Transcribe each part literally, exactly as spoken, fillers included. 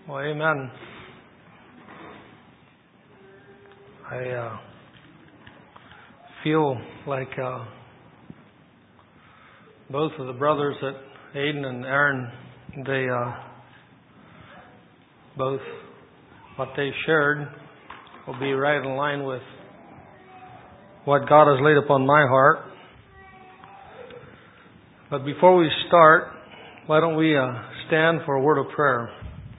Well, amen. I uh, feel like uh, both of the brothers, that Aiden and Aaron, they uh, both what they shared will be right in line with what God has laid upon my heart. But before we start, why don't we uh, stand for a word of prayer?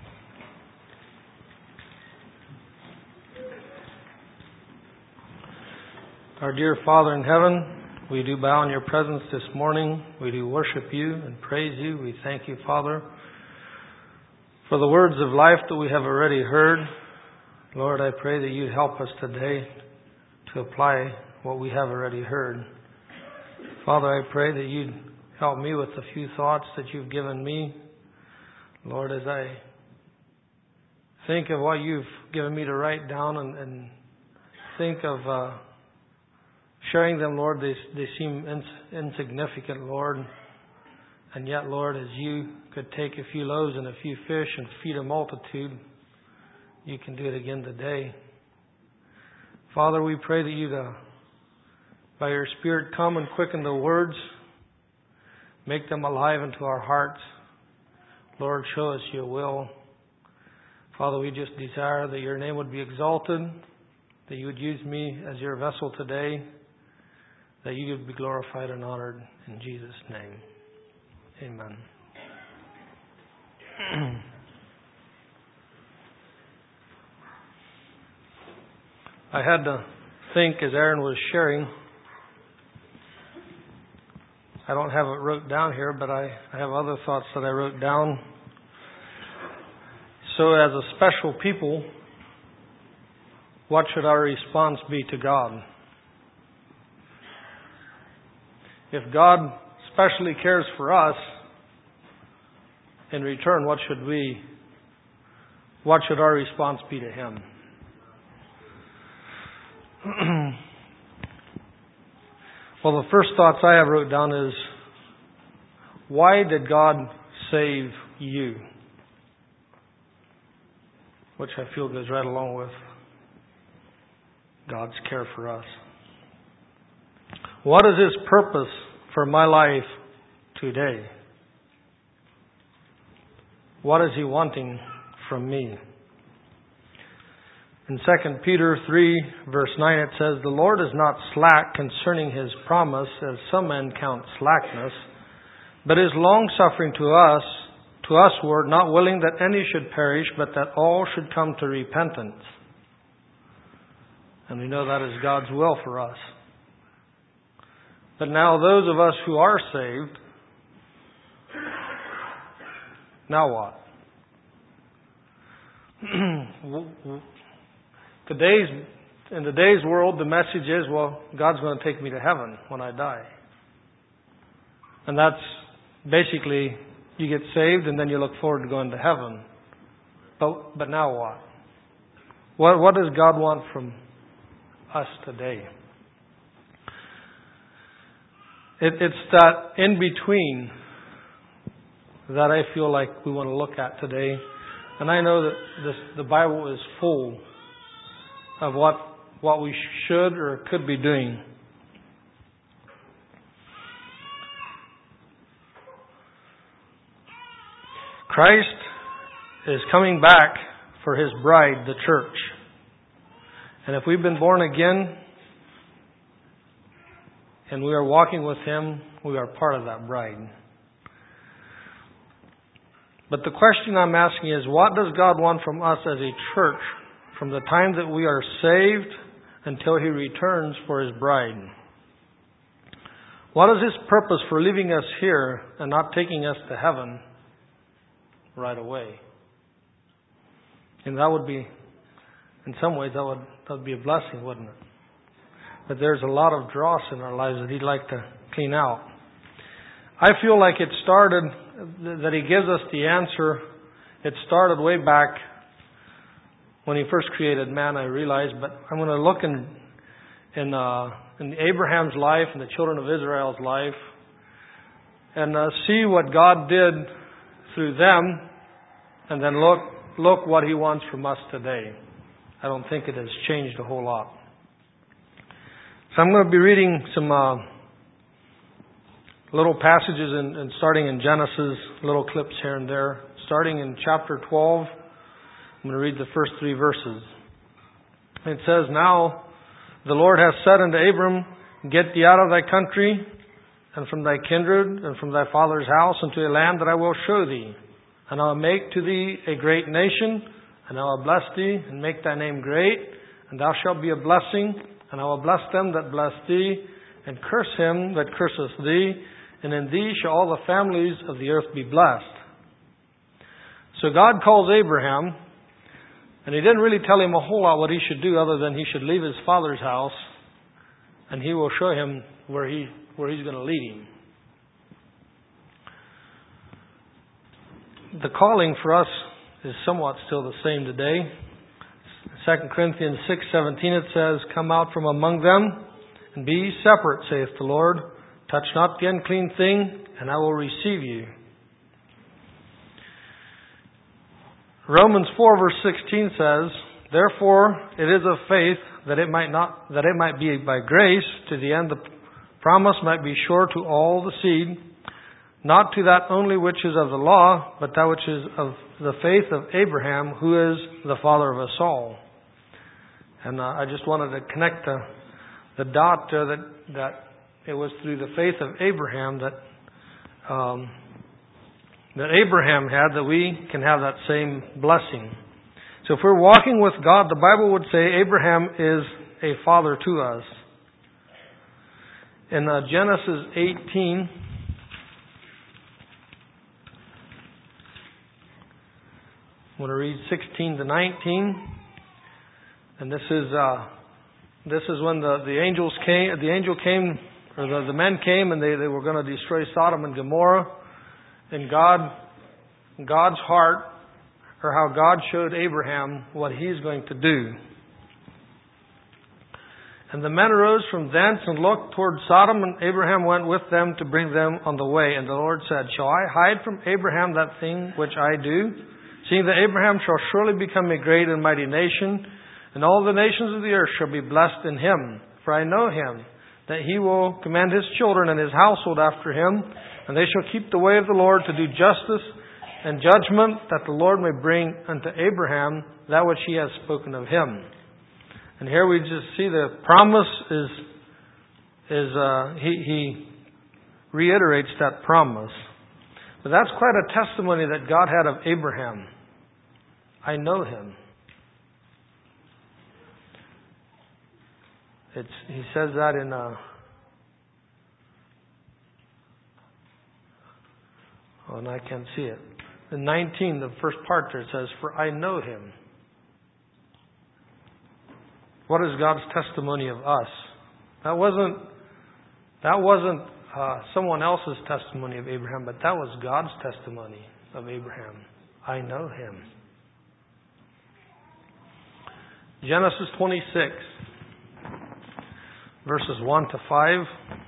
Our dear Father in heaven, we do bow in your presence this morning. We do worship you and praise you. We thank you, Father, for the words of life that we have already heard. Lord, I pray that you'd help us today to apply what we have already heard. Father, I pray that you'd help me with the few thoughts that you've given me. Lord, as I think of what you've given me to write down and, and think of uh, sharing them, Lord, they, they seem ins- insignificant, Lord. And yet, Lord, as you could take a few loaves and a few fish and feed a multitude, you can do it again today. Father, we pray that you'd, uh, by your Spirit, come and quicken the words, make them alive into our hearts. Lord, show us your will. Father, we just desire that your name would be exalted, that you would use me as your vessel today, that you would be glorified and honored in Jesus' name. Amen. I had to think as Aaron was sharing. I don't have it wrote down here, but I, I have other thoughts that I wrote down. So as a special people, what should our response be to God? If God specially cares for us, in return, what should we, what should our response be to Him? Well, the first thoughts I have wrote down is, why did God save you? Which I feel goes right along with God's care for us. What is His purpose for my life today? What is He wanting from me? In Second Peter three, verse nine, it says, "The Lord is not slack concerning His promise, as some men count slackness, but is long-suffering to us, to usward, not willing that any should perish, but that all should come to repentance." And we know that is God's will for us. But now those of us who are saved, now what? Today's, in today's world, the message is, well, God's going to take me to heaven when I die. And that's basically, you get saved and then you look forward to going to heaven. But but now what? What, what does God want from us today? It, it's that in-between that I feel like we want to look at today. And I know that this, the Bible is full of what, what we should or could be doing. Christ is coming back for His bride, the church. And if we've been born again and we are walking with Him, we are part of that bride. But the question I'm asking is, what does God want from us as a church from the time that we are saved until He returns for His bride? What is His purpose for leaving us here and not taking us to heaven right away? And that would be, in some ways, that would, that would be a blessing, wouldn't it? But there's a lot of dross in our lives that He'd like to clean out. I feel like it started, that He gives us the answer, it started way back when He first created man, I realized. But I'm going to look in in, uh, in Abraham's life and the children of Israel's life and uh, see what God did through them, and then look look what He wants from us today. I don't think it has changed a whole lot. So I'm going to be reading some uh, little passages and in, in starting in Genesis, little clips here and there. Starting in chapter twelve, I'm going to read the first three verses. It says, "Now the Lord hath said unto Abram, Get thee out of thy country, and from thy kindred, and from thy father's house, unto a land that I will show thee. And I will make to thee a great nation, and I will bless thee, and make thy name great, and thou shalt be a blessing. And I will bless them that bless thee, and curse him that curseth thee, and in thee shall all the families of the earth be blessed." So God calls Abraham, and He didn't really tell him a whole lot what he should do other than he should leave his father's house, and He will show him where he where He's going to lead him. The calling for us is somewhat still the same today. Second Corinthians six seventeen it says, "Come out from among them, and be ye separate, saith the Lord. Touch not the unclean thing, and I will receive you." Romans four verse sixteen says, "Therefore it is of faith, that it might not that it might be by grace, to the end the promise might be sure to all the seed, not to that only which is of the law, but that which is of the faith of Abraham, who is the father of us all." And uh, I just wanted to connect the, the dot uh, that that it was through the faith of Abraham that um, that Abraham had, that we can have that same blessing. So if we're walking with God, the Bible would say Abraham is a father to us. In uh, Genesis eighteen, I'm going to read sixteen to nineteen. And this is uh, this is when the, the angels came. The angel came, or the, the men came, and they, they were going to destroy Sodom and Gomorrah. And God, God's heart, or how God showed Abraham what He's going to do. "And the men arose from thence and looked toward Sodom, and Abraham went with them to bring them on the way. And the Lord said, Shall I hide from Abraham that thing which I do? Seeing that Abraham shall surely become a great and mighty nation, and all the nations of the earth shall be blessed in him. For I know him, that he will command his children and his household after him, and they shall keep the way of the Lord to do justice and judgment, that the Lord may bring unto Abraham that which He has spoken of him." And here we just see the promise is, is uh, he, he reiterates that promise. But that's quite a testimony that God had of Abraham. I know him. It's, he says that in uh, oh, and I can't see it. In nineteen, the first part there, it says, "For I know him." What is God's testimony of us? That wasn't that wasn't uh, someone else's testimony of Abraham, but that was God's testimony of Abraham. I know him. Genesis twenty-six, verses one to five.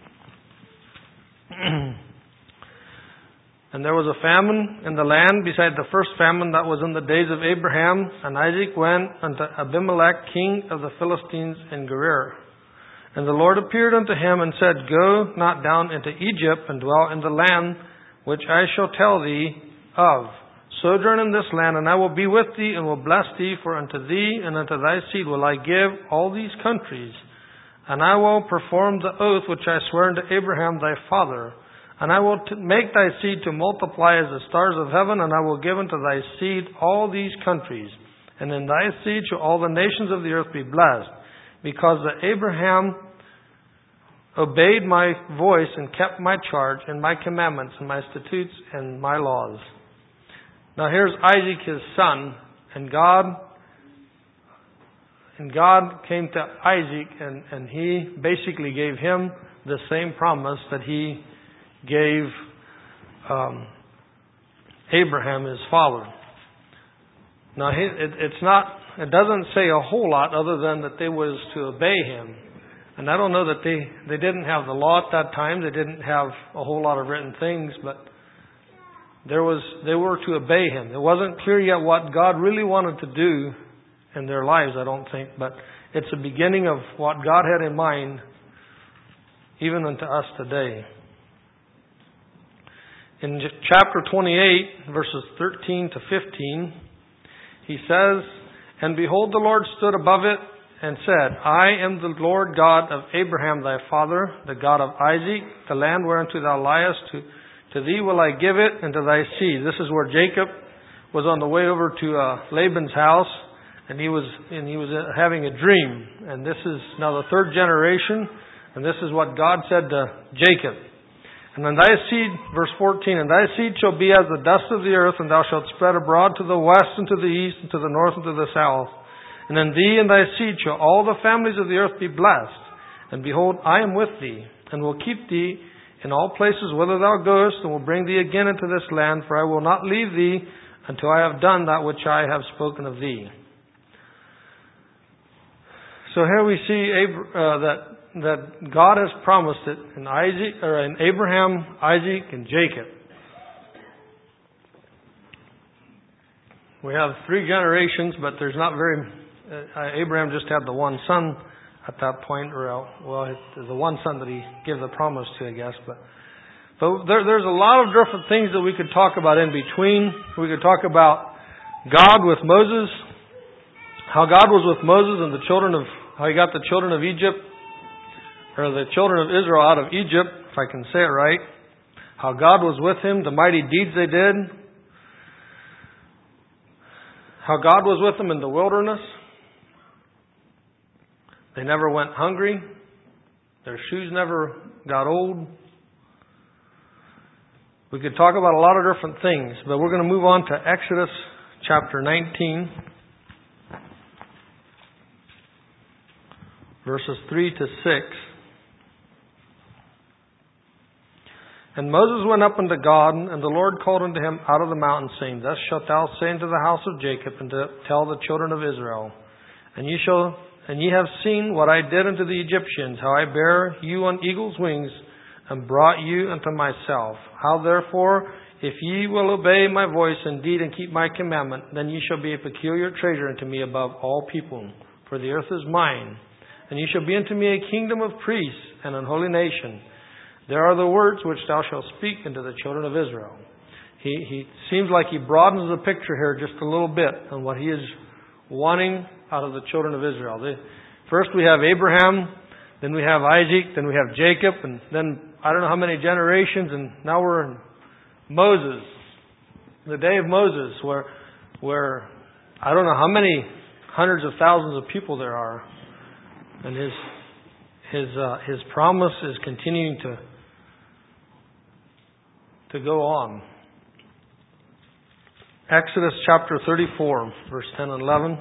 "And there was a famine in the land beside the first famine that was in the days of Abraham. And Isaac went unto Abimelech, king of the Philistines, in Gerar. And the Lord appeared unto him and said, Go not down into Egypt, and dwell in the land which I shall tell thee of. Sojourn in this land, and I will be with thee, and will bless thee. For unto thee and unto thy seed will I give all these countries. And I will perform the oath which I sware unto Abraham thy father. And I will t- make thy seed to multiply as the stars of heaven, and I will give unto thy seed all these countries. And in thy seed shall all the nations of the earth be blessed, because that Abraham obeyed my voice and kept my charge and my commandments and my statutes and my laws." Now here's Isaac, his son, and God and God came to Isaac, and, and He basically gave him the same promise that He gave um, Abraham, his father. Now, he, it, it's not. It doesn't say a whole lot other than that they was to obey Him. And I don't know that they, they didn't have the law at that time. They didn't have a whole lot of written things. But there was they were to obey Him. It wasn't clear yet what God really wanted to do in their lives, I don't think, but it's the beginning of what God had in mind, even unto us today. In chapter twenty-eight, verses thirteen to fifteen, He says, "And behold, the Lord stood above it, and said, I am the Lord God of Abraham thy father, the God of Isaac. The land whereunto thou liest, to, to thee will I give it, and to thy seed." This is where Jacob was on the way over to uh, Laban's house, and he was and he was having a dream. And this is now the third generation, and this is what God said to Jacob. "And in thy seed," verse fourteen, "and thy seed shall be as the dust of the earth, and thou shalt spread abroad to the west, and to the east, and to the north, and to the south. And in thee and thy seed shall all the families of the earth be blessed. And behold, I am with thee, and will keep thee in all places whither thou goest, and will bring thee again into this land, for I will not leave thee until I have done that which I have spoken of thee." So here we see uh, that that God has promised it in Isaac, or in Abraham, Isaac, and Jacob. We have three generations, but there's not very. Uh, Abraham just had the one son at that point, or uh, well, the one son that he gave the promise to, I guess. But but there, there's a lot of different things that we could talk about in between. We could talk about God with Moses, how God was with Moses and the children of how He got the children of Egypt, or the children of Israel out of Egypt, if I can say it right. How God was with him, the mighty deeds they did. How God was with them in the wilderness. They never went hungry. Their shoes never got old. We could talk about a lot of different things, but we're going to move on to Exodus chapter nineteen, verses three to six. "And Moses went up unto God, and the Lord called unto him out of the mountain, saying, Thus shalt thou say unto the house of Jacob, and to tell the children of Israel, And ye shall, and ye have seen what I did unto the Egyptians, how I bare you on eagle's wings, and brought you unto myself. How therefore, if ye will obey my voice indeed, and keep my commandment, then ye shall be a peculiar treasure unto me above all people. For the earth is mine, and ye shall be unto me a kingdom of priests, and an holy nation. There are the words which thou shalt speak unto the children of Israel." He, he seems like he broadens the picture here just a little bit on what he is wanting out of the children of Israel. They, first we have Abraham, then we have Isaac, then we have Jacob, and then I don't know how many generations, and now we're in Moses. The day of Moses, where where I don't know how many hundreds of thousands of people there are. And his his uh, his promise is continuing to to go on. Exodus chapter thirty-four, verse ten and eleven.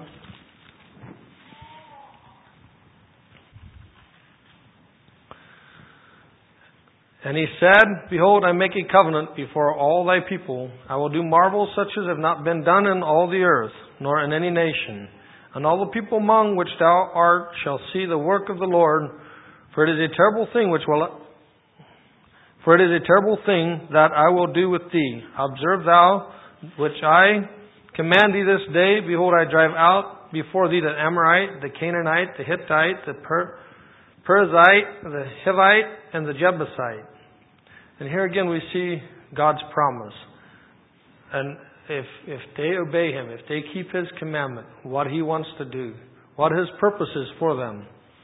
"And he said, Behold, I make a covenant before all thy people. I will do marvels such as have not been done in all the earth, nor in any nation. And all the people among which thou art shall see the work of the Lord, for it is a terrible thing which will for it is a terrible thing that I will do with thee. Observe thou which I command thee this day. Behold, I drive out before thee the Amorite, the Canaanite, the Hittite, the per- Perizzite, the Hivite, and the Jebusite." And here again we see God's promise. And if if they obey Him, if they keep His commandment, what He wants to do, what His purpose is for them.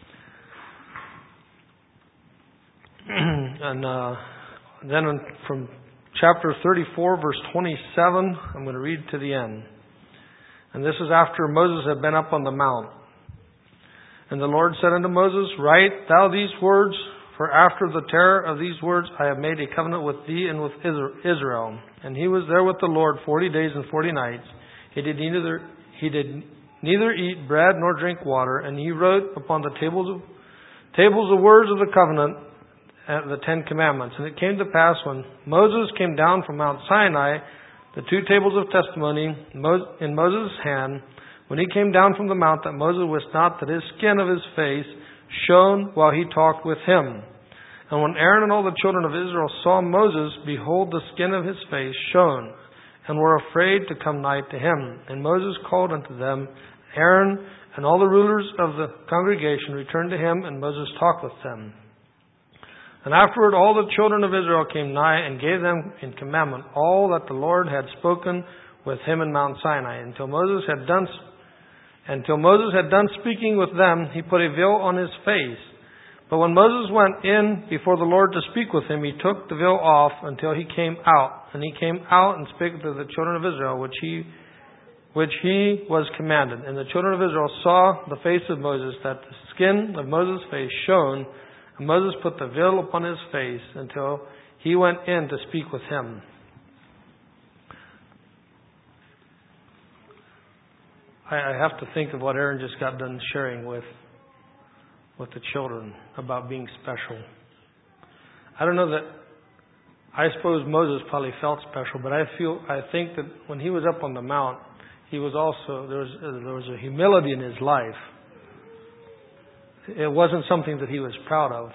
and uh, then from chapter thirty-four, verse twenty-seven, I'm going to read to the end. "And this is after Moses had been up on the mount. And the Lord said unto Moses, Write thou these words, for after the terror of these words I have made a covenant with thee and with Israel. And he was there with the Lord forty days and forty nights. He did neither he did neither eat bread nor drink water. And he wrote upon the tables of tables the words of the covenant, and the Ten Commandments. And it came to pass when Moses came down from Mount Sinai, the two tables of testimony in Moses' hand, when he came down from the mount, that Moses wist not that his skin of his face shone while he talked with him. And when Aaron and all the children of Israel saw Moses, behold, the skin of his face shone, and were afraid to come nigh to him. And Moses called unto them. Aaron and all the rulers of the congregation returned to him, and Moses talked with them. And afterward all the children of Israel came nigh, and gave them in commandment all that the Lord had spoken with him in Mount Sinai. Until Moses had done, until Moses had done speaking with them, he put a veil on his face. But when Moses went in before the Lord to speak with him, he took the veil off until he came out. And he came out and spake to the children of Israel, which he which he was commanded. And the children of Israel saw the face of Moses, that the skin of Moses' face shone. And Moses put the veil upon his face until he went in to speak with him. I, I have to think of what Aaron just got done sharing with with the children about being special. I don't know that, I suppose Moses probably felt special, but I feel, I think that when he was up on the mount, he was also, there was, there was a humility in his life. It wasn't something that he was proud of.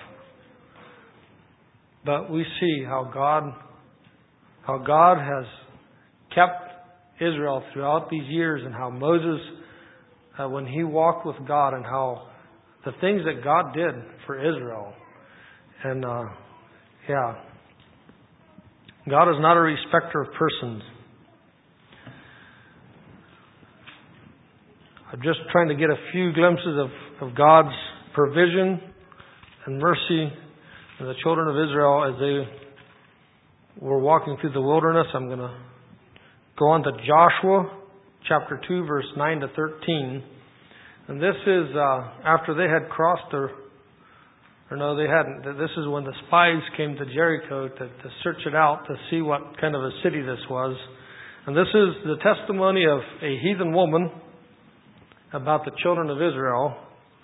But we see how God, how God has kept Israel throughout these years, and how Moses, uh, when he walked with God, and how the things that God did for Israel. And, uh, yeah. God is not a respecter of persons. I'm just trying to get a few glimpses of, of God's provision and mercy in the children of Israel as they were walking through the wilderness. I'm going to go on to Joshua chapter two, verse nine to thirteen. And this is uh, after they had crossed the, or no, they hadn't. This is when the spies came to Jericho to, to search it out to see what kind of a city this was. And this is the testimony of a heathen woman about the children of Israel.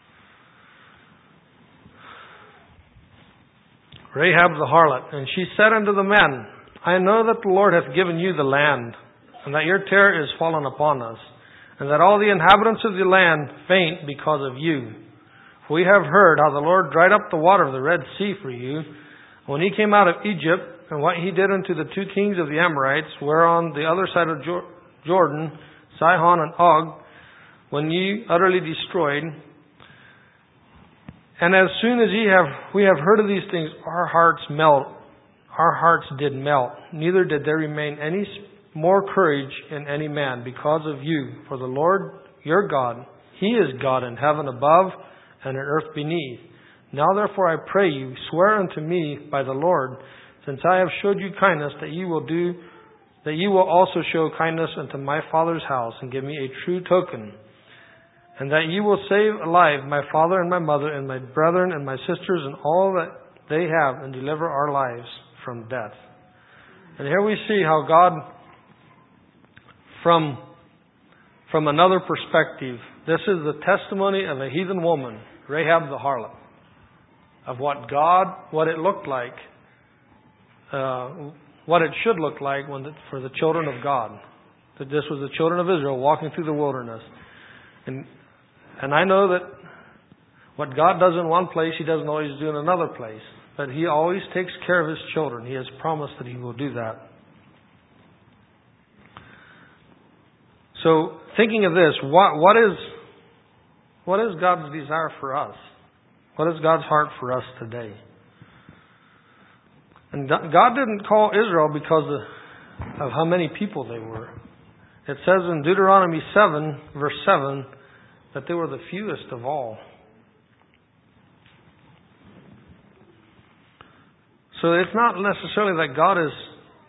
Rahab the harlot. And she said unto the men, I know that the Lord hath given you the land, and that your terror is fallen upon us, and that all the inhabitants of the land faint because of you. For we have heard how the Lord dried up the water of the Red Sea for you, when he came out of Egypt, and what he did unto the two kings of the Amorites, whereon the other side of Jordan, Sihon and Og, when ye utterly destroyed. And as soon as ye have we have heard of these things, our hearts melt. Our hearts did melt. Neither did there remain any more courage in any man because of you. For the Lord your God, he is God in heaven above and in earth beneath. Now therefore I pray you, swear unto me by the Lord, since I have showed you kindness, that ye will do, that ye will also show kindness unto my father's house, and give me a true token. And that ye will save alive my father and my mother and my brethren and my sisters and all that they have, and deliver our lives from death. And here we see how God, from, from another perspective, this is the testimony of a heathen woman, Rahab the harlot, of what God, what it looked like, uh, what it should look like when the, for the children of God. That this was the children of Israel walking through the wilderness. And And I know that what God does in one place, he doesn't always do in another place. But he always takes care of his children. He has promised that he will do that. So, thinking of this, what, what is what is God's desire for us? What is God's heart for us today? And God didn't call Israel because of, of how many people they were. It says in Deuteronomy seven, verse seven, that they were the fewest of all. So it's not necessarily that God is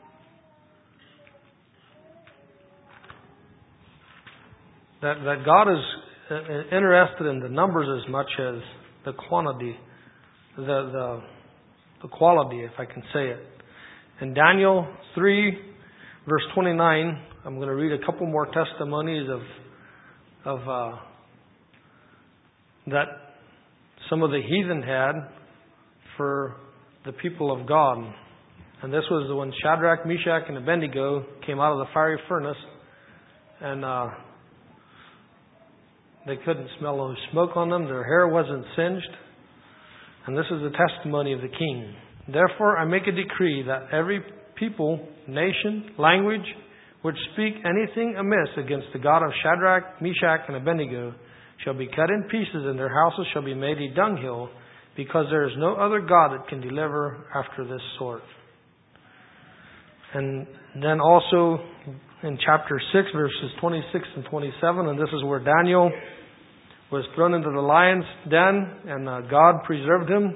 that that God is interested in the numbers as much as the quantity, the the the quality, if I can say it. In Daniel three, verse twenty-nine, I'm going to read a couple more testimonies of of uh, that some of the heathen had for the people of God. And this was when Shadrach, Meshach, and Abednego came out of the fiery furnace, and uh, they couldn't smell no smoke on them. Their hair wasn't singed. And this is the testimony of the king. Therefore I make a decree that every people, nation, language, which speak anything amiss against the God of Shadrach, Meshach, and Abednego, shall be cut in pieces, and their houses shall be made a dunghill, because there is no other God that can deliver after this sort. And then also in chapter six, verses twenty-six and twenty-seven, and this is where Daniel was thrown into the lion's den, and uh, God preserved him.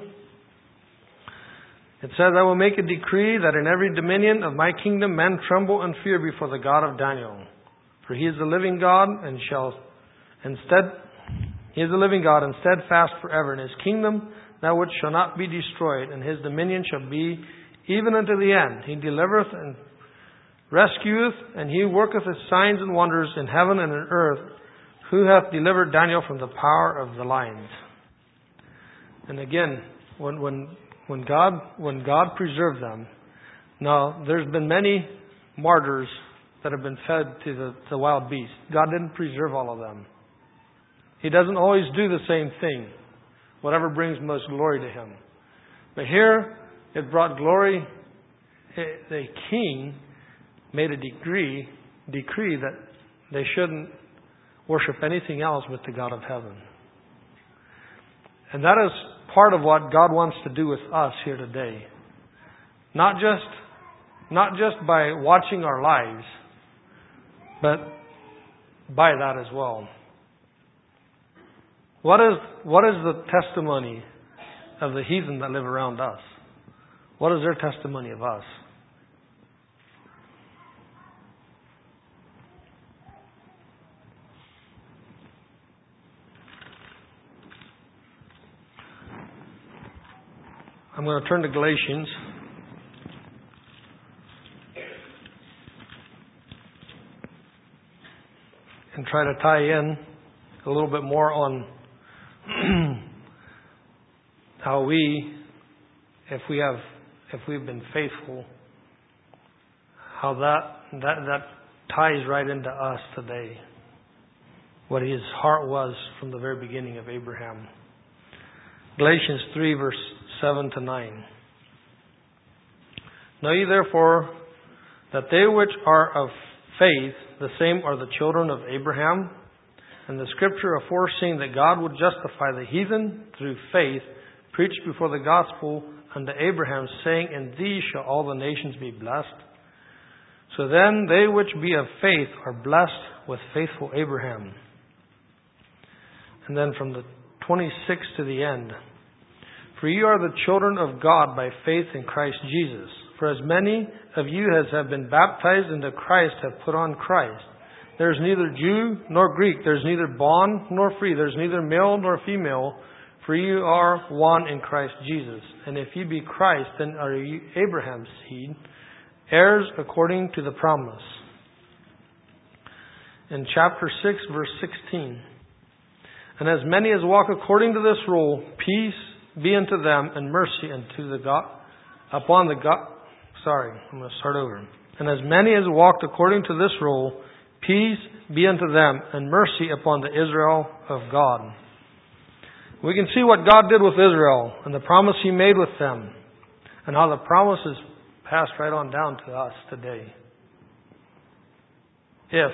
It says, I will make a decree that in every dominion of my kingdom men tremble and fear before the God of Daniel. For he is the living God, and shall instead he is the living God, and steadfast forever. In his kingdom that which shall not be destroyed, and his dominion shall be even unto the end. He delivereth and rescueth, and he worketh his signs and wonders in heaven and in earth, who hath delivered Daniel from the power of the lions. And again, when when when God when God preserved them, now there's been many martyrs that have been fed to the, the wild beasts. God didn't preserve all of them. He doesn't always do the same thing, whatever brings most glory to him. But here, it brought glory. The king made a decree, decree that they shouldn't worship anything else but the God of heaven. And that is part of what God wants to do with us here today. Not just, not just by watching our lives, but by that as well. What is, what is the testimony of the heathen that live around us? What is their testimony of us? I'm going to turn to Galatians. And try to tie in a little bit more on how we, if we have, if we've been faithful, how that that that ties right into us today. What his heart was from the very beginning of Abraham. Galatians three, verse seven to nine. Know ye therefore that they which are of faith, the same are the children of Abraham. And the scripture aforeseeing that God would justify the heathen through faith, preached before the gospel unto Abraham, saying, in thee shall all the nations be blessed. So then they which be of faith are blessed with faithful Abraham. And then from the twenty-sixth to the end. For you are the children of God by faith in Christ Jesus. For as many of you as have been baptized into Christ have put on Christ. There is neither Jew nor Greek. There is neither bond nor free. There is neither male nor female. For you are one in Christ Jesus. And if you be Christ, then are you Abraham's seed, heirs according to the promise. In chapter six, verse sixteen. And as many as walk according to this rule, peace be unto them, and mercy unto the God, upon the God. Sorry, I'm going to start over. And as many as walked according to this rule, peace be unto them, and mercy upon the Israel of God. We can see what God did with Israel, and the promise He made with them, and how the promise is passed right on down to us today. If,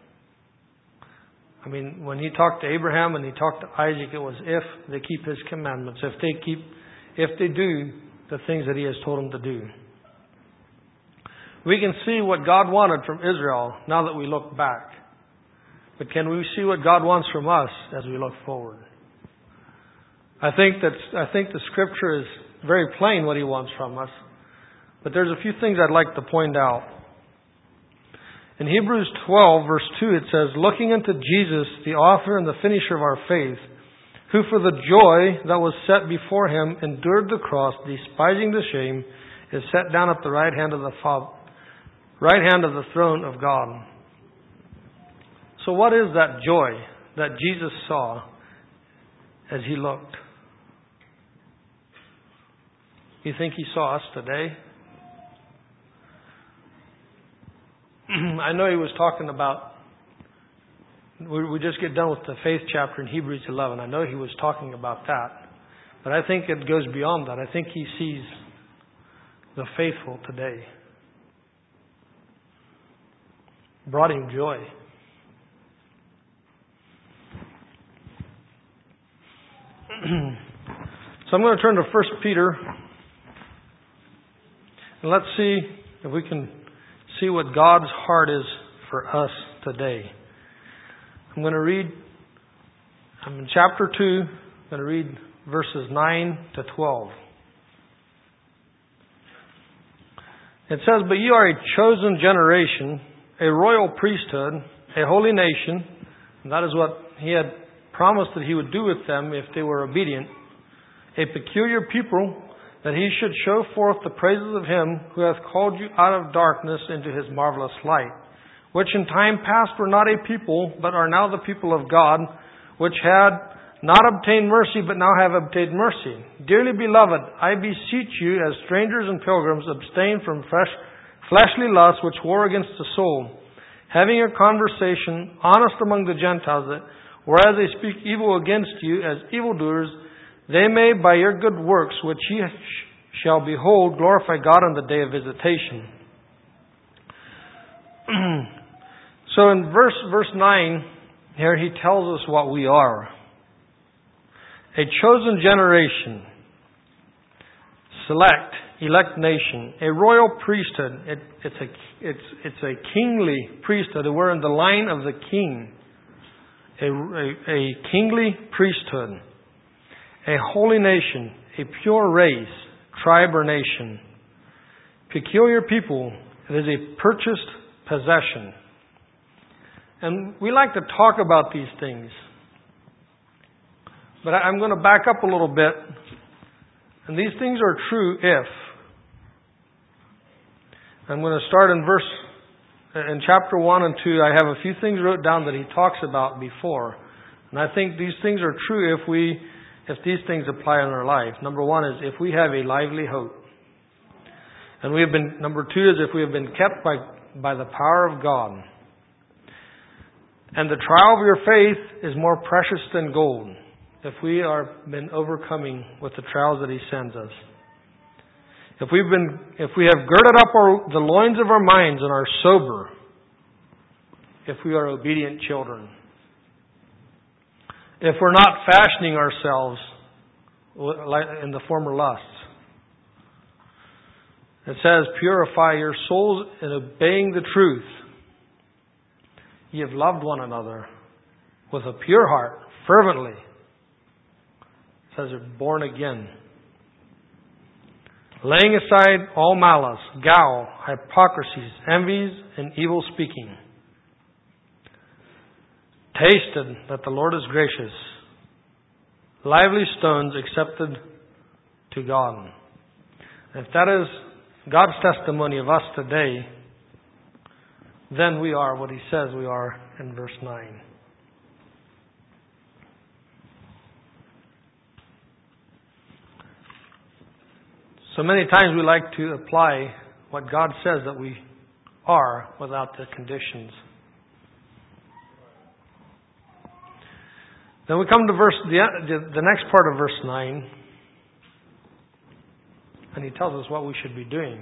I mean, when He talked to Abraham and He talked to Isaac, it was if they keep His commandments, if they keep, if they do the things that He has told them to do. We can see what God wanted from Israel now that we look back. But can we see what God wants from us as we look forward? I think that I think the Scripture is very plain what He wants from us. But there's a few things I'd like to point out. In Hebrews twelve, verse two, it says, looking unto Jesus, the author and the finisher of our faith, who for the joy that was set before Him endured the cross, despising the shame, is set down at the right hand of the Father, right hand of the throne of God. So what is that joy that Jesus saw as He looked? You think He saw us today? I know He was talking about, we just get done with the faith chapter in Hebrews eleven. I know He was talking about that. But I think it goes beyond that. I think He sees the faithful today. Brought Him joy. So I'm going to turn to First Peter. And let's see if we can see what God's heart is for us today. I'm going to read, I'm in chapter two, I'm going to read verses nine to twelve. It says, "But you are a chosen generation, a royal priesthood, a holy nation," and that is what He had promised that He would do with them if they were obedient, "a peculiar people, that He should show forth the praises of Him who hath called you out of darkness into His marvelous light, which in time past were not a people, but are now the people of God, which had not obtained mercy, but now have obtained mercy. Dearly beloved, I beseech you, as strangers and pilgrims, abstain from fresh, fleshly lusts which war against the soul, having a conversation honest among the Gentiles, that whereas they speak evil against you as evildoers, they may by your good works, which ye shall behold, glorify God on the day of visitation." So in verse verse nine, here he tells us what we are. A chosen generation, select, elect nation, a royal priesthood. It, it's a it's it's a kingly priesthood. We're in the line of the king. A, a, a kingly priesthood, a holy nation, a pure race, tribe or nation, peculiar people. It is a purchased possession. And we like to talk about these things. But I'm going to back up a little bit. And these things are true if. I'm going to start in verse, in chapter one and two. I have a few things wrote down that he talks about before. And I think these things are true if we, if these things apply in our life. Number one is if we have a lively hope. And we have been, number two is if we have been kept by, by the power of God. And the trial of your faith is more precious than gold, if we are been overcoming with the trials that He sends us. If we've been, if we have girded up our, the loins of our minds and are sober, if we are obedient children, if we're not fashioning ourselves in the former lusts. It says, purify your souls in obeying the truth. Ye have loved one another with a pure heart, fervently. It says you're born again. Laying aside all malice, guile, hypocrisies, envies, and evil speaking. Tasted that the Lord is gracious. Lively stones accepted to God. If that is God's testimony of us today, then we are what He says we are in verse nine. So many times we like to apply what God says that we are without the conditions. Then we come to verse the, the next part of verse nine, and he tells us what we should be doing.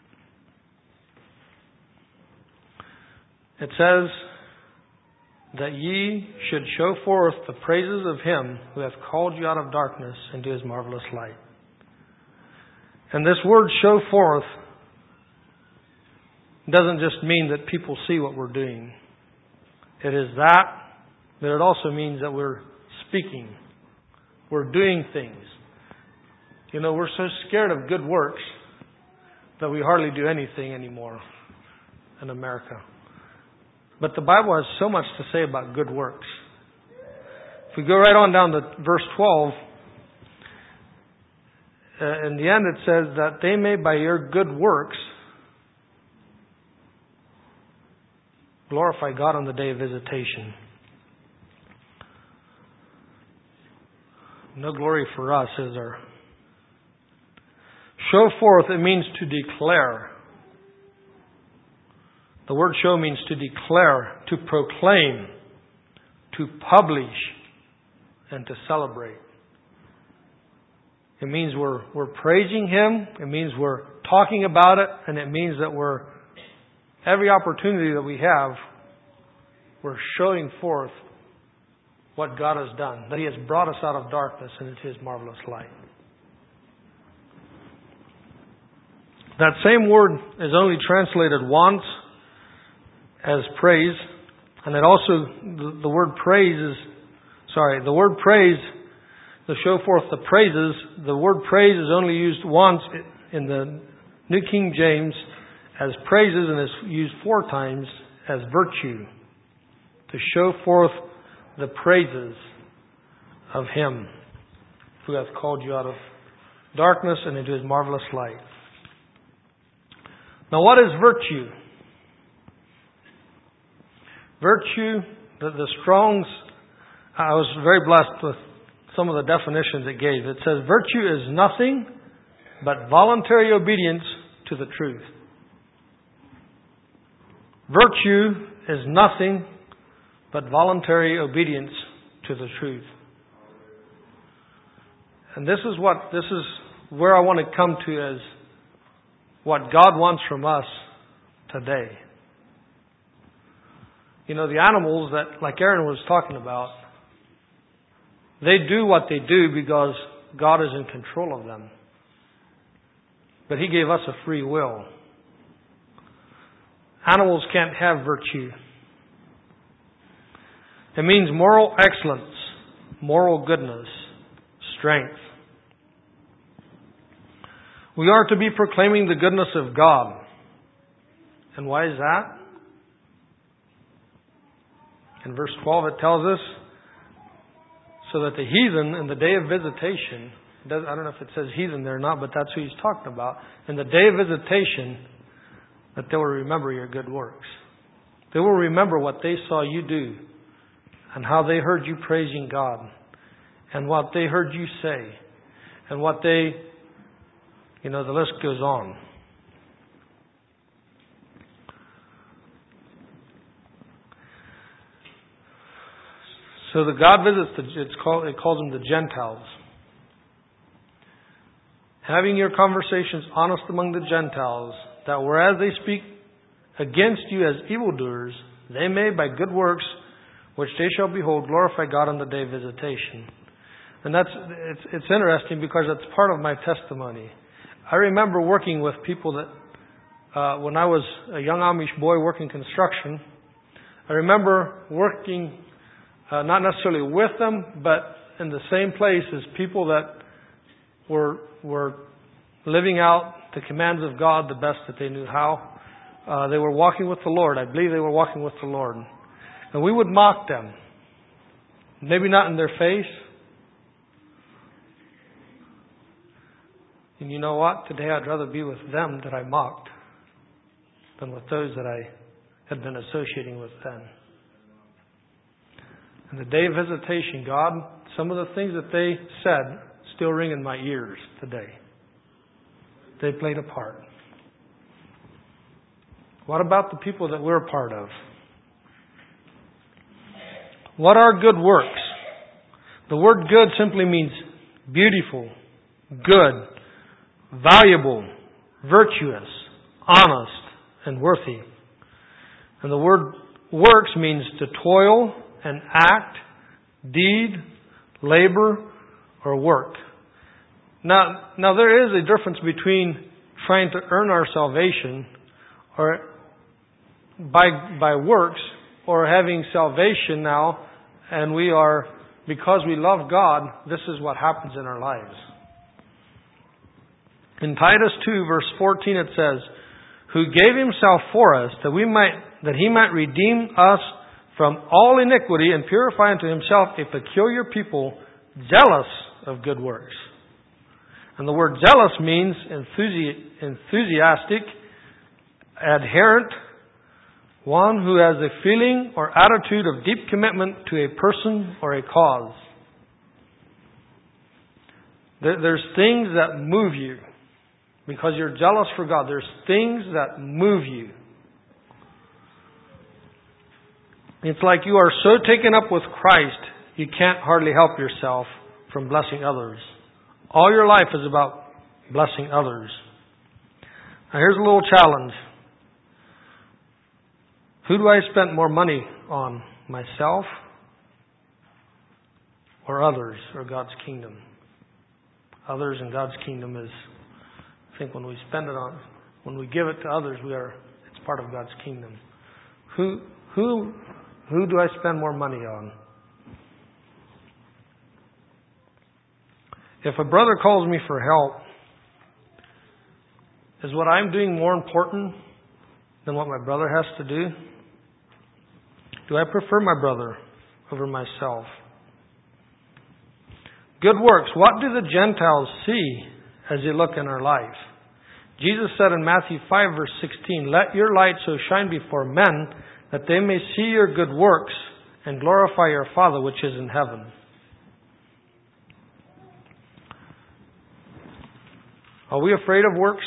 It says that ye should show forth the praises of Him who hath called you out of darkness into His marvelous light. And this word show forth doesn't just mean that people see what we're doing. It is that, but it also means that we're speaking. We're doing things. You know, we're so scared of good works that we hardly do anything anymore in America. But the Bible has so much to say about good works. If we go right on down to verse twelve, uh, in the end it says that they may by your good works glorify God on the day of visitation. No glory for us, is there? Show forth, it means to declare. The word show means to declare, to proclaim, to publish, and to celebrate. It means we're we're praising Him. It means we're talking about it. And it means that we're, every opportunity that we have, we're showing forth what God has done. That He has brought us out of darkness and into His marvelous light. That same word is only translated once as praise. And it also, the, the word praise is, sorry, the word praise, to show forth the praises, the word praise is only used once in the New King James as praises, and is used four times as virtue, to show forth the praises of Him who hath called you out of darkness and into His marvelous light. Now, what is virtue? Virtue, the, the Strong's, I was very blessed with some of the definitions it gave. It says, virtue is nothing but voluntary obedience to the truth. Virtue is nothing but voluntary obedience to the truth. And this is what, this is where I want to come to as what God wants from us today. You know, the animals that, like Aaron was talking about, they do what they do because God is in control of them. But He gave us a free will. Animals can't have virtue. It means moral excellence, moral goodness, strength. We are to be proclaiming the goodness of God. And why is that? In verse twelve it tells us, so that the heathen in the day of visitation, I don't know if it says heathen there or not, but that's who He's talking about. In the day of visitation, that they will remember your good works. They will remember what they saw you do, and how they heard you praising God, and what they heard you say, and what they, you know, the list goes on. So the God visits, the, it's called, it calls them the Gentiles. Having your conversations honest among the Gentiles, that whereas they speak against you as evildoers, they may by good works, which they shall behold, glorify God on the day of visitation. And that's, it's, it's interesting because it's part of my testimony. I remember working with people that, uh, when I was a young Amish boy working construction, I remember working Uh, not necessarily with them, but in the same place as people that were were living out the commands of God the best that they knew how. Uh, they were walking with the Lord. I believe they were walking with the Lord. And we would mock them. Maybe not in their face. And you know what? Today I'd rather be with them that I mocked than with those that I had been associating with then. And the day of visitation, God, some of the things that they said still ring in my ears today. They played a part. What about the people that we're a part of? What are good works? The word good simply means beautiful, good, valuable, virtuous, honest, and worthy. And the word works means to toil, an act, deed, labor, or work. Now, now there is a difference between trying to earn our salvation or by by works, or having salvation now, and we are, because we love God, this is what happens in our lives. In Titus two, verse fourteen, it says, "Who gave Himself for us, that we might that He might redeem us from all iniquity, and purify unto Himself a peculiar people, zealous of good works." And the word zealous means enthusi- enthusiastic, adherent, one who has a feeling or attitude of deep commitment to a person or a cause. There, there's things that move you because you're jealous for God. There's things that move you. It's like you are so taken up with Christ, you can't hardly help yourself from blessing others All your life is about blessing others. Now here's a little challenge. Who do I spend more money on? Myself or others or God's kingdom? Others and God's kingdom is, I think when we spend it on, when we give it to others, we are, it's part of God's kingdom. Who, who, who do I spend more money on? If a brother calls me for help, is what I'm doing more important than what my brother has to do? Do I prefer my brother over myself? Good works. What do the Gentiles see as they look in our life? Jesus said in Matthew five verse sixteen, "Let your light so shine before men that they may see your good works and glorify your Father which is in heaven." Are we afraid of works?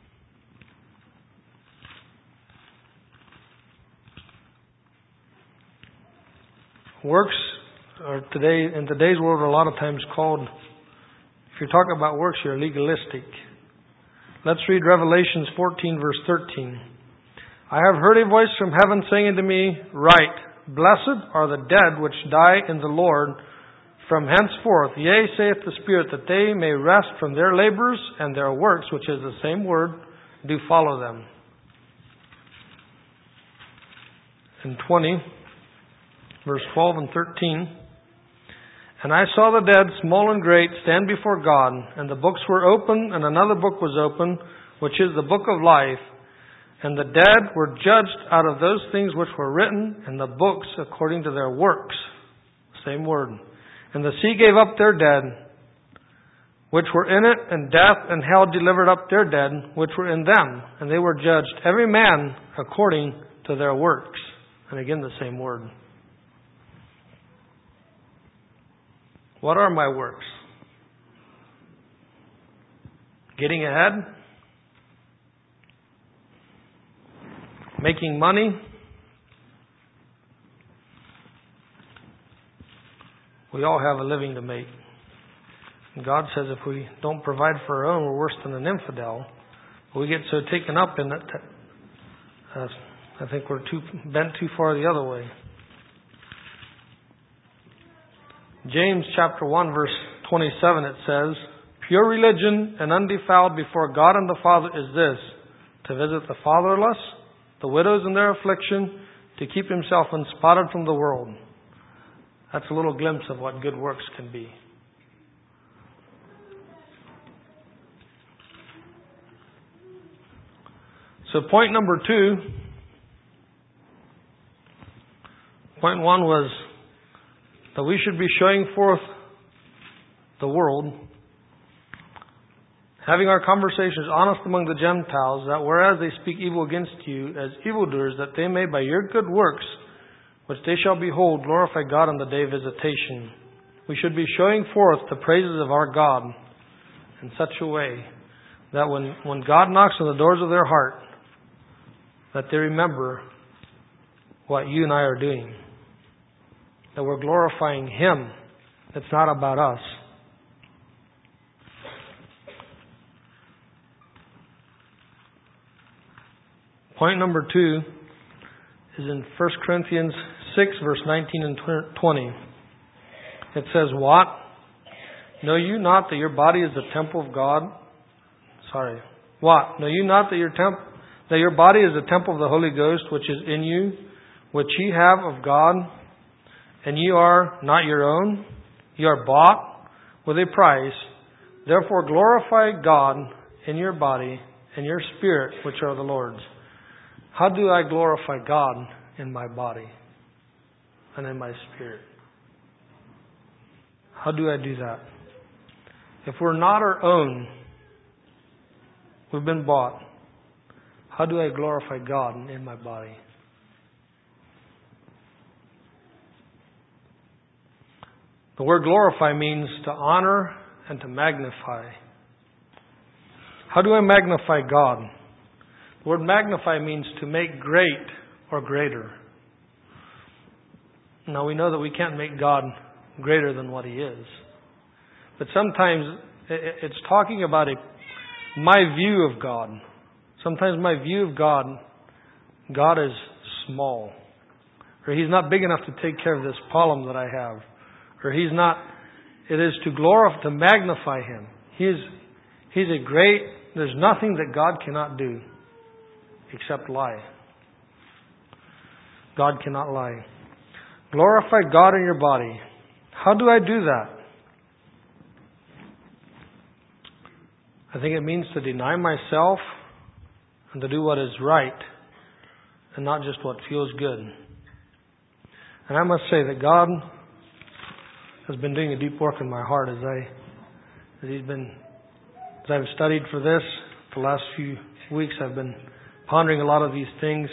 Works are today, in today's world, are a lot of times called, if you're talking about works, you're legalistic. Let's read Revelations fourteen verse thirteen. "I have heard a voice from heaven saying to me, Write, blessed are the dead which die in the Lord from henceforth. Yea, saith the Spirit, that they may rest from their labors, and their works," which is the same word, "do follow them." In twenty, verse twelve and thirteen, "And I saw the dead, small and great, stand before God, and the books were open, and another book was open, which is the book of life. And the dead were judged out of those things which were written in the books according to their works." Same word. "And the sea gave up their dead, which were in it, and death and hell delivered up their dead, which were in them. And they were judged, every man according to their works." And again, the same word. What are my works? Getting ahead? Making money? We all have a living to make. And God says if we don't provide for our own, we're worse than an infidel. But we get so taken up in it that uh, I think we're too bent too far the other way. James chapter one verse twenty-seven, it says, "Pure religion and undefiled before God and the Father is this, to visit the fatherless, the widows in their affliction, to keep himself unspotted from the world." That's a little glimpse of what good works can be. So point number two, point one was that we should be showing forth the world, having our conversations honest among the Gentiles, that whereas they speak evil against you as evildoers, that they may by your good works, which they shall behold, glorify God on the day of visitation. We should be showing forth the praises of our God in such a way that when, when God knocks on the doors of their heart, that they remember what you and I are doing. That we're glorifying Him. It's not about us. Point number two is in First Corinthians six, verse nineteen and twenty. It says, "What? Know you not that your body is the temple of God?" Sorry. "What? Know you not that your temp- that your body is the temple of the Holy Ghost, which is in you, which ye have of God, and ye are not your own? Ye are bought with a price. Therefore glorify God in your body and your spirit, which are the Lord's." How do I glorify God in my body and in my spirit? How do I do that? If we're not our own, we've been bought. How do I glorify God in my body? The word glorify means to honor and to magnify. How do I magnify God? The word magnify means to make great or greater. Now we know that we can't make God greater than what He is. But sometimes It's talking about a, my view of God. Sometimes my view of God, God is small. Or He's not big enough to take care of this problem that I have. Or He's not, it is to glorify, to magnify Him. He is, He's a great, there's nothing that God cannot do except lie. God cannot lie. Glorify God in your body. How do I do that? I think it means to deny myself and to do what is right and not just what feels good. And I must say that God has been doing a deep work in my heart as I, as He's been, as I've studied for this the last few weeks. I've been pondering a lot of these things.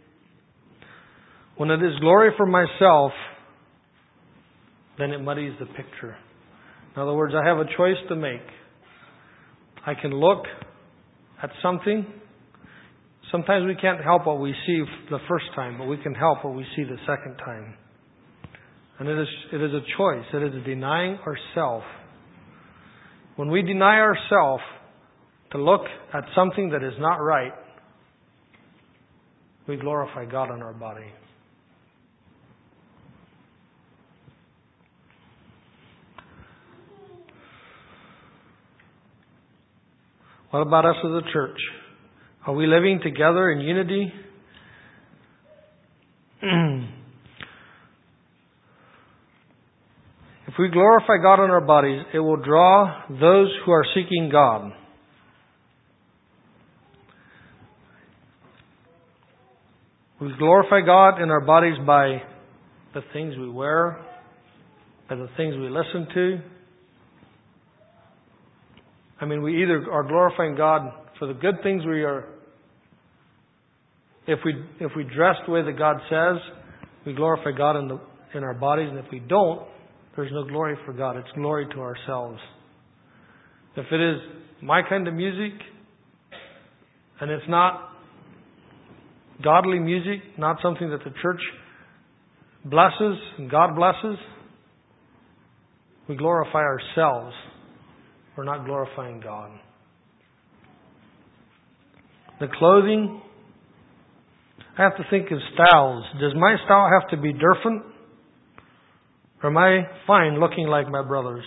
When it is glory for myself, then it muddies the picture. In other words, I have a choice to make. I can look at something. Sometimes we can't help what we see the first time, but we can help what we see the second time. And it is, it is a choice. It is denying ourselves. When we deny ourselves to look at something that is not right, we glorify God in our body. What about us as a church? Are we living together in unity? If we glorify God in our bodies, it will draw those who are seeking God. We glorify God in our bodies by the things we wear, by the things we listen to. I mean, we either are glorifying God for the good things we are. If we if we dress the way that God says, we glorify God in the in our bodies, and if we don't, there's no glory for God. It's glory to ourselves. If it is my kind of music, and it's not godly music, not something that the church blesses and God blesses, we glorify ourselves. We're not glorifying God. The clothing, I have to think of styles. Does my style have to be different? Or am I fine looking like my brothers?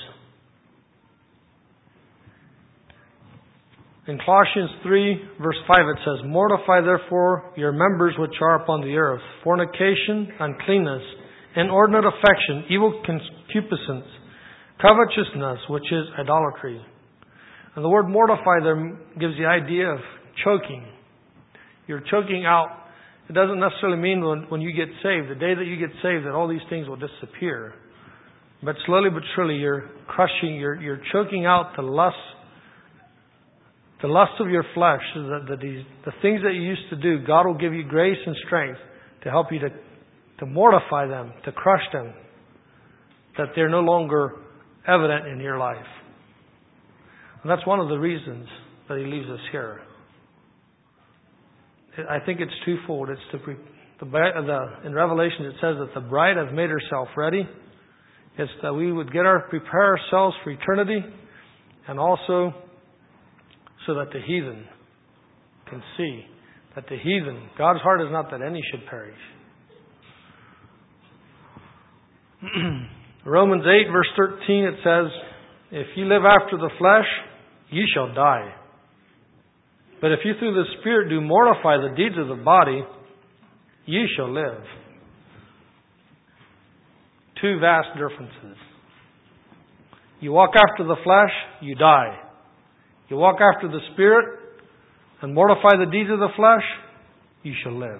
In Colossians three, verse five, it says, "Mortify therefore your members which are upon the earth, fornication, uncleanness, inordinate affection, evil concupiscence, covetousness, which is idolatry." And the word mortify there gives the idea of choking. You're choking out. It doesn't necessarily mean when, when you get saved, the day that you get saved, that all these things will disappear. But slowly but surely you're crushing, you're, you're choking out the lust, the lust of your flesh. The, the, the, the things that you used to do, God will give you grace and strength to help you to, to mortify them, to crush them, that they're no longer evident in your life. And that's one of the reasons that He leaves us here. I think it's twofold. It's to pre- the, the in Revelation it says that the bride has made herself ready. It's that we would get our prepare ourselves for eternity, and also so that the heathen can see that the heathen, God's heart is not that any should perish. Romans eight verse thirteen, it says, "If you live after the flesh, you shall die. But if you through the Spirit do mortify the deeds of the body, you shall live." Two vast differences. You walk after the flesh, you die. You walk after the Spirit and mortify the deeds of the flesh, you shall live.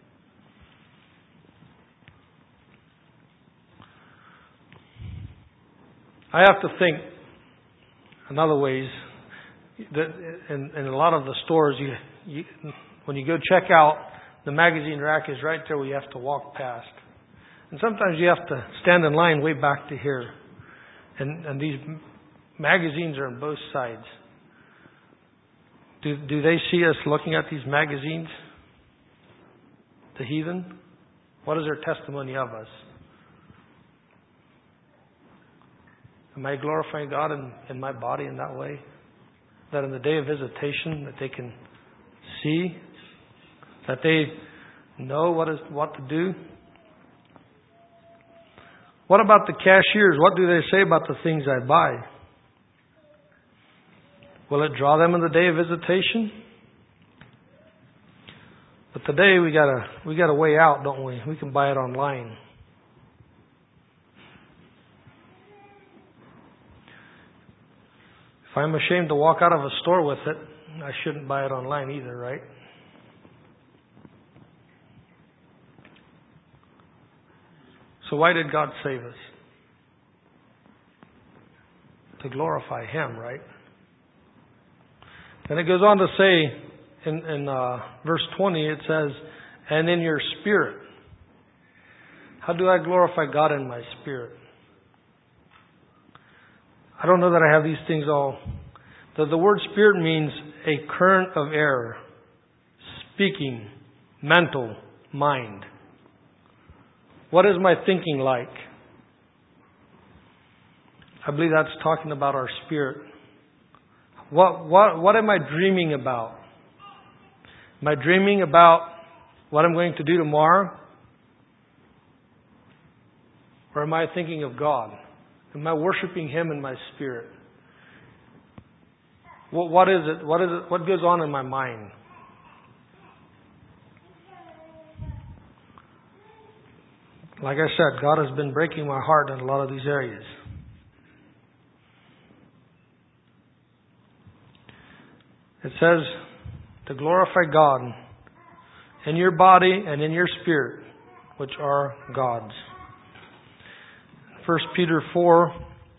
I have to think in other ways that in, in a lot of the stores, you, you, when you go check out, the magazine rack is right there where you have to walk past. And sometimes you have to stand in line way back to here. And, and these magazines are on both sides. Do, do they see us looking at these magazines? The heathen? What is their testimony of us? Am I glorifying God in, in my body in that way? That in the day of visitation that they can see, that they know what is what to do. What about the cashiers? What do they say about the things I buy? Will it draw them in the day of visitation? But today we got a we got a way out, don't we? We can buy it online. If I'm ashamed to walk out of a store with it, I shouldn't buy it online either, right? So why did God save us? To glorify Him, right? And it goes on to say in, in uh, verse twenty, it says, and in your spirit. How do I glorify God in my spirit? I don't know that I have these things all. The, the word spirit means a current of air, speaking, mental, mind. What is my thinking like? I believe that's talking about our spirit. What, what, what am I dreaming about? Am I dreaming about what I'm going to do tomorrow? Or am I thinking of God? Am I worshiping Him in my spirit? What, what is it? What is it? What goes on in my mind? Like I said, God has been breaking my heart in a lot of these areas. It says to glorify God in your body and in your spirit, which are God's. First Peter four.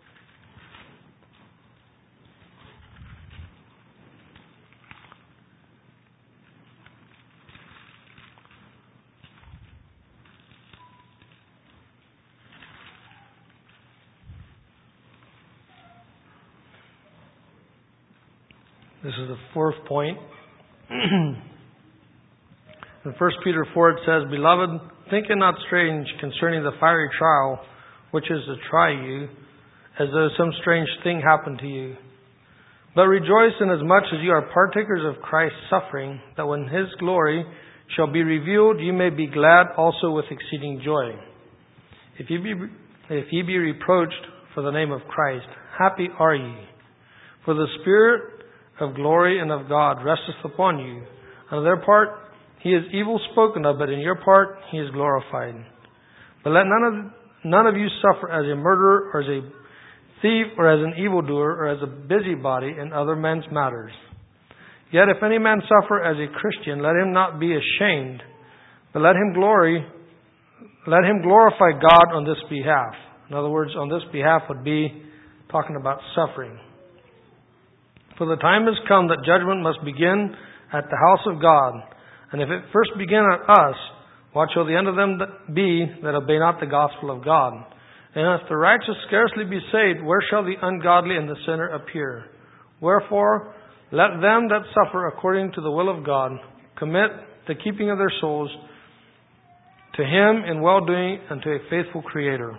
This is the fourth point. In First Peter four it says, Beloved, think it not strange concerning the fiery trial which is to try you, as though some strange thing happened to you. But rejoice inasmuch as you are partakers of Christ's suffering, that when His glory shall be revealed, you may be glad also with exceeding joy. If ye be, if ye be reproached for the name of Christ, happy are ye. For the Spirit of glory and of God resteth upon you. On their part He is evil spoken of, but in your part He is glorified. But let none of None of you suffer as a murderer, or as a thief, or as an evildoer, or as a busybody in other men's matters. Yet if any man suffer as a Christian, let him not be ashamed, but let him glory, let him glorify God on this behalf. In other words, on this behalf would be talking about suffering. For the time has come that judgment must begin at the house of God. And if it first begin at us, what shall the end of them be that obey not the gospel of God? And if the righteous scarcely be saved, where shall the ungodly and the sinner appear? Wherefore, let them that suffer according to the will of God commit the keeping of their souls to Him in well-doing and to a faithful Creator.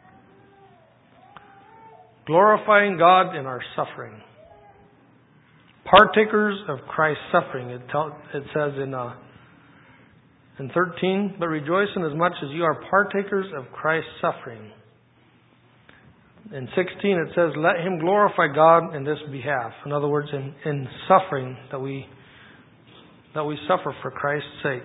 Glorifying God in our suffering. Partakers of Christ's suffering. It, tell, it says in... Uh, In thirteen, but rejoice inasmuch as you are partakers of Christ's suffering. In sixteen, it says, let him glorify God in this behalf. In other words, in, in suffering that we that we suffer for Christ's sake.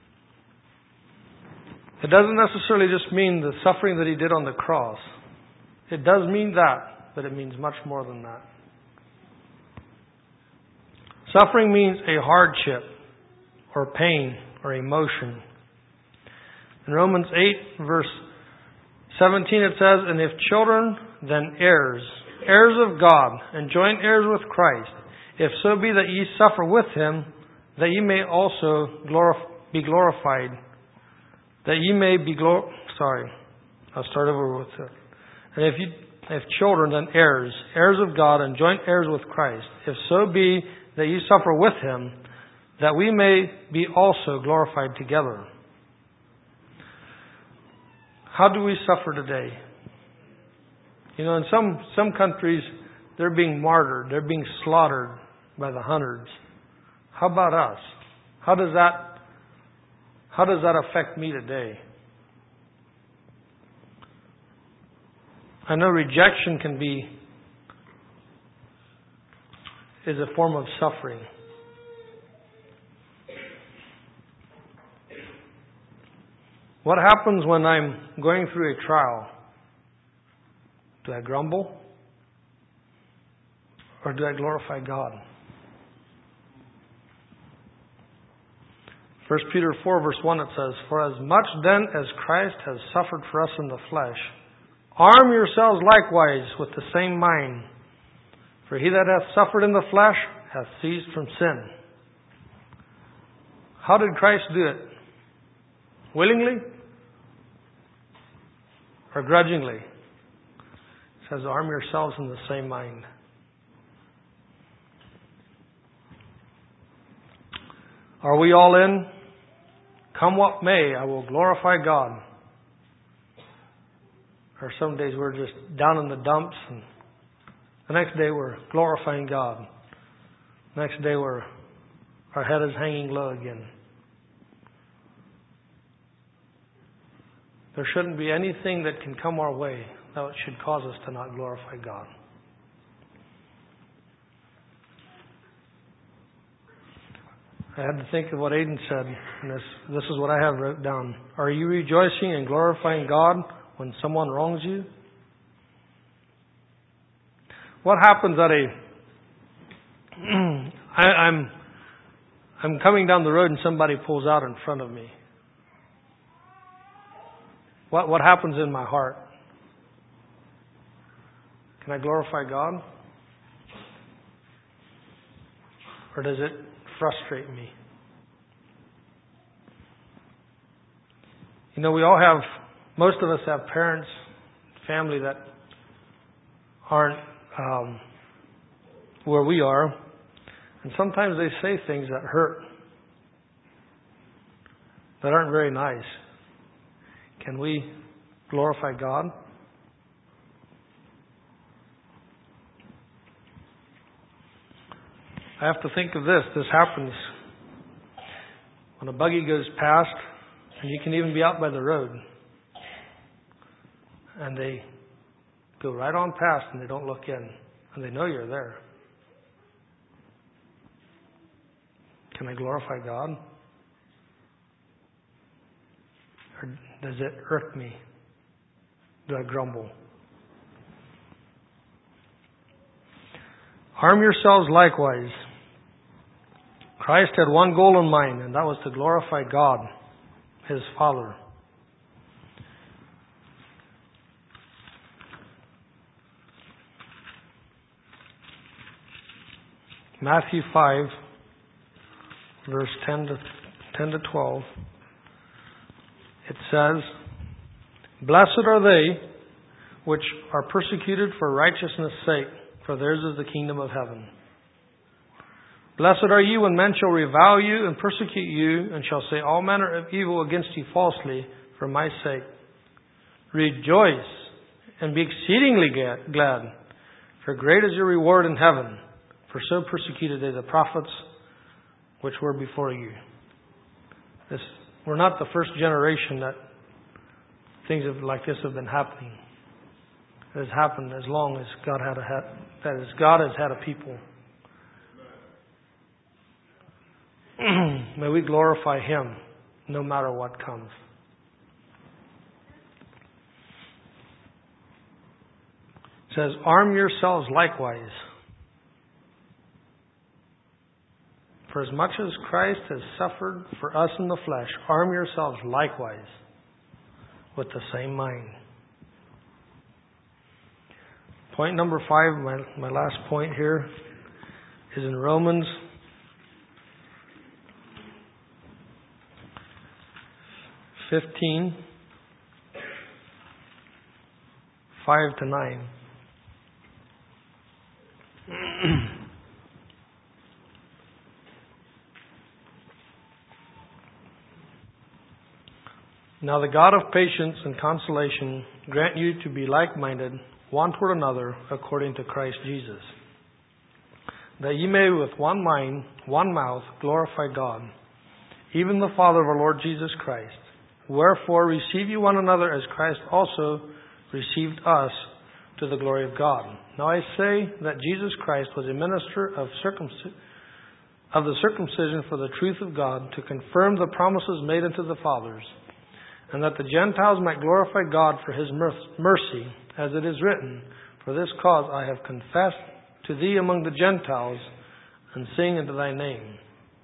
It doesn't necessarily just mean the suffering that He did on the cross. It does mean that, but it means much more than that. Suffering means a hardship or pain or emotion. In Romans eight, verse seventeen, it says, and if children, then heirs, heirs of God, and joint heirs with Christ, if so be that ye suffer with Him, that ye may also glorif- be glorified, that ye may be glor... Sorry, I'll start over with it. And if you, if children, then heirs, heirs of God, and joint heirs with Christ, if so be that ye suffer with Him, that we may be also glorified together. How do we suffer today? You know, in some, some countries, they're being martyred. They're being slaughtered by the hundreds. How about us? How does that, how does that affect me today? I know rejection can be, is a form of suffering. What happens when I'm going through a trial? Do I grumble? Or do I glorify God? First Peter four verse one, it says, "For as much then as Christ has suffered for us in the flesh, arm yourselves likewise with the same mind. For he that hath suffered in the flesh hath ceased from sin." How did Christ do it? Willingly? Or grudgingly? It says, arm yourselves in the same mind. Are we all in? Come what may, I will glorify God. Or some days we're just down in the dumps, and the next day we're glorifying God. The next day we're, our head is hanging low again. There shouldn't be anything that can come our way that should cause us to not glorify God. I had to think of what Aiden said, and this, this is what I have wrote down. Are you rejoicing and glorifying God when someone wrongs you? What happens at a... I, I'm, I'm coming down the road and somebody pulls out in front of me. What, what happens in my heart? Can I glorify God? Or does it frustrate me? You know, we all have, most of us have parents, family that aren't um, where we are. And sometimes they say things that hurt, that aren't very nice. Can we glorify God? I have to think of this. This happens when a buggy goes past, and you can even be out by the road, and they go right on past and they don't look in, and they know you're there. Can I glorify God? Or does it irk me? Do I grumble? Arm yourselves likewise. Christ had one goal in mind, and that was to glorify God, His Father. Matthew five, verse ten to twelve. It says, "Blessed are they which are persecuted for righteousness' sake, for theirs is the kingdom of heaven. Blessed are you when men shall revile you and persecute you, and shall say all manner of evil against you falsely for my sake. Rejoice and be exceedingly glad, for great is your reward in heaven. For so persecuted they the prophets which were before you." This, we're not the first generation that things like this have been happening. It has happened as long as God had a that is God has had a people. May we glorify Him no matter what comes. It says, "Arm yourselves likewise. For as much as Christ has suffered for us in the flesh, arm yourselves likewise with the same mind." Point number five, my, my last point here, is in Romans fifteen, five to nine. "Now the God of patience and consolation grant you to be like-minded, one toward another according to Christ Jesus, that ye may with one mind, one mouth, glorify God, even the Father of our Lord Jesus Christ. Wherefore receive ye one another as Christ also received us to the glory of God. Now I say that Jesus Christ was a minister of circumcision, of the circumcision for the truth of God, to confirm the promises made unto the fathers, and that the Gentiles might glorify God for His mercy, as it is written, For this cause I have confessed to thee among the Gentiles, and sing unto thy name.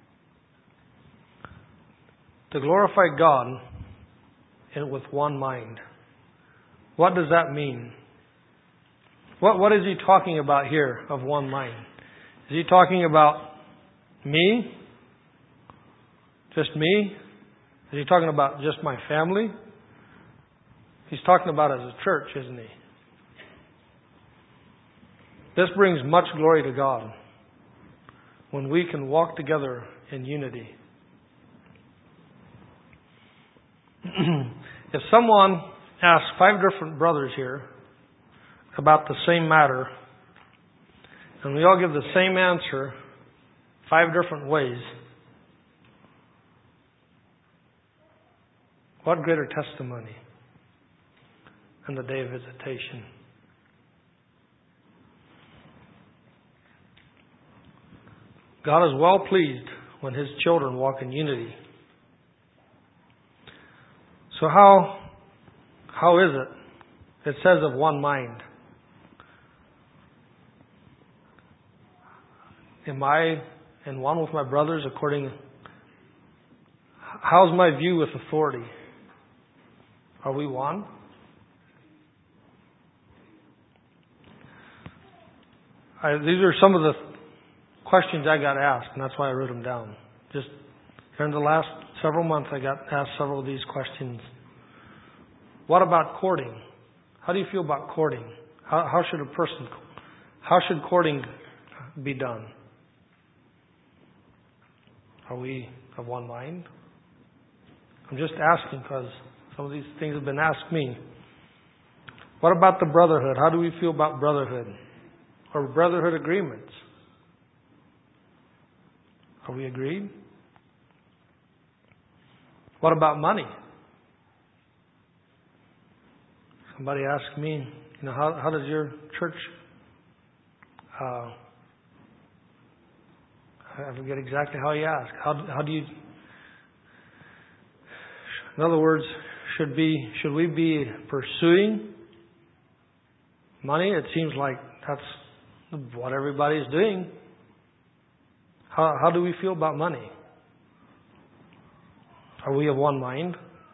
To glorify God and with one mind. What does that mean? What What is he talking about here of one mind? Is he talking about me? Just me? Is he talking about just my family? He's talking about as a church, isn't he? This brings much glory to God when we can walk together in unity. If someone asks five different brothers here about the same matter, and we all give the same answer five different ways, what greater testimony in the day of visitation? God is well pleased when His children walk in unity. So how how is it? It says of one mind. Am I in one with my brothers according... How's my view with authority? Are we one? I, these are some of the questions I got asked, and that's why I wrote them down. Just during the last several months, I got asked several of these questions. What about courting? How do you feel about courting? How, how should a person, how should courting be done? Are we of one mind? I'm just asking because some of these things have been asked me. What about the brotherhood? How do we feel about brotherhood? Or brotherhood agreements? Are we agreed? What about money? Somebody asked me, you know, how, how does your church, uh, I forget exactly how he asked. How, how do you, in other words, should be, should we be pursuing money? It seems like that's what everybody's doing. How, how do we feel about money? Are we of one mind?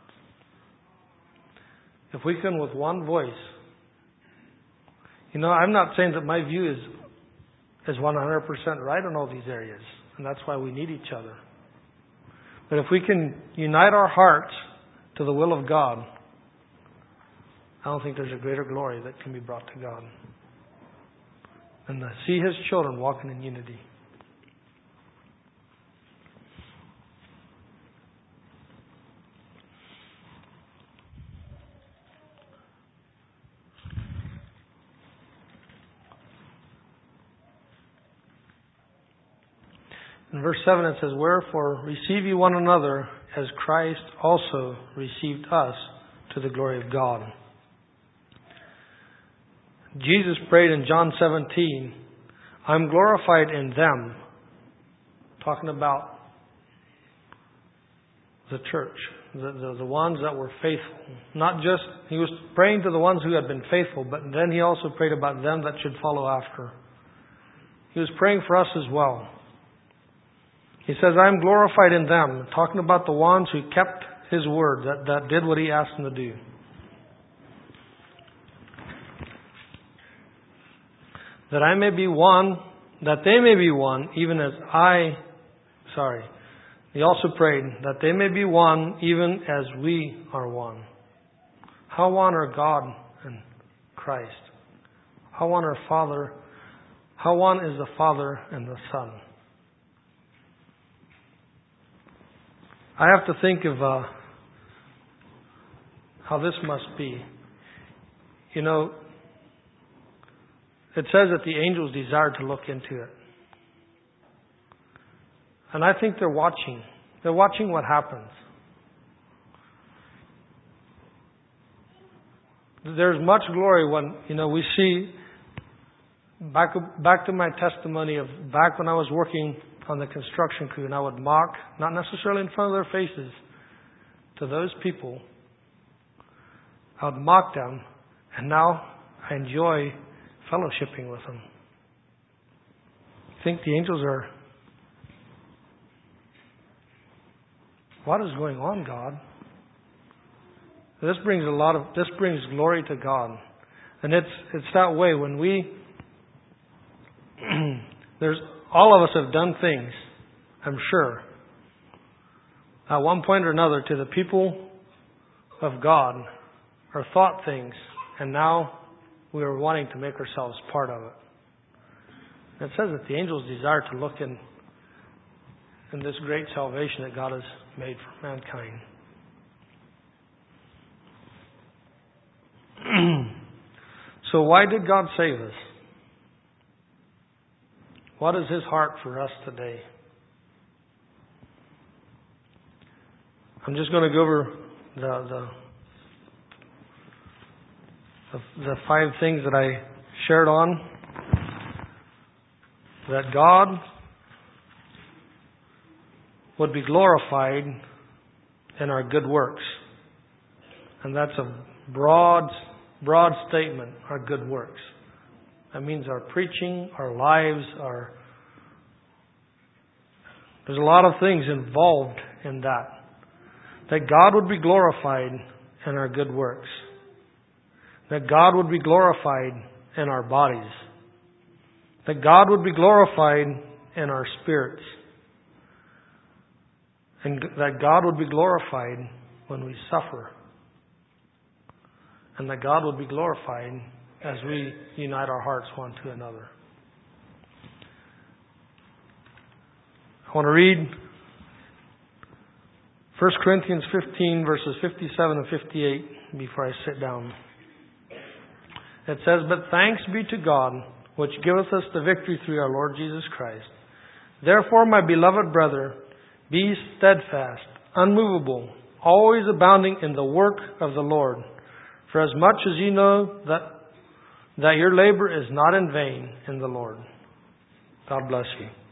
If we can with one voice, you know, I'm not saying that my view is is one hundred percent right in all these areas, and that's why we need each other. But if we can unite our hearts to the will of God, I don't think there's a greater glory that can be brought to God than to see His children walking in unity. In verse seven it says, Wherefore receive ye one another as Christ also received us to the glory of God. Jesus prayed in John seventeen, I'm glorified in them. Talking about the church, the, the, the ones that were faithful. Not just, He was praying to the ones who had been faithful, but then He also prayed about them that should follow after. He was praying for us as well. He says, I am glorified in them, talking about the ones who kept His word, that, that did what He asked them to do. That I may be one, that they may be one, even as I, sorry, He also prayed, that they may be one, even as we are one. How one are God and Christ? How one are Father? How one is the Father and the Son? I have to think of uh, how this must be. You know, it says that the angels desired to look into it. And I think they're watching. They're watching what happens. There's much glory when, you know, we see, back, back to my testimony of back when I was working on the construction crew, and I would mock, not necessarily in front of their faces, to those people. I would mock them, and now I enjoy fellowshipping with them. I think the angels are, what is going on, God? This brings a lot of, this brings glory to God. And it's, it's that way when we, there's, all of us have done things, I'm sure, at one point or another to the people of God, or thought things, and now we are wanting to make ourselves part of it. It says that the angels desire to look in, in this great salvation that God has made for mankind. So why did God save us? What is His heart for us today? I'm just going to go over the the, the, the five things that I shared on. That God would be glorified in our good works. And that's a broad, broad statement, our good works. That means our preaching, our lives, our... There's a lot of things involved in that. That God would be glorified in our good works. That God would be glorified in our bodies. That God would be glorified in our spirits. And that God would be glorified when we suffer. And that God would be glorified as we unite our hearts one to another. I want to read First Corinthians fifteen, verses fifty-seven and fifty-eight before I sit down. It says, "But thanks be to God, which giveth us the victory through our Lord Jesus Christ. Therefore, my beloved brother, be steadfast, unmovable, always abounding in the work of the Lord. For as much as you know that, that your labor is not in vain in the Lord." God bless you.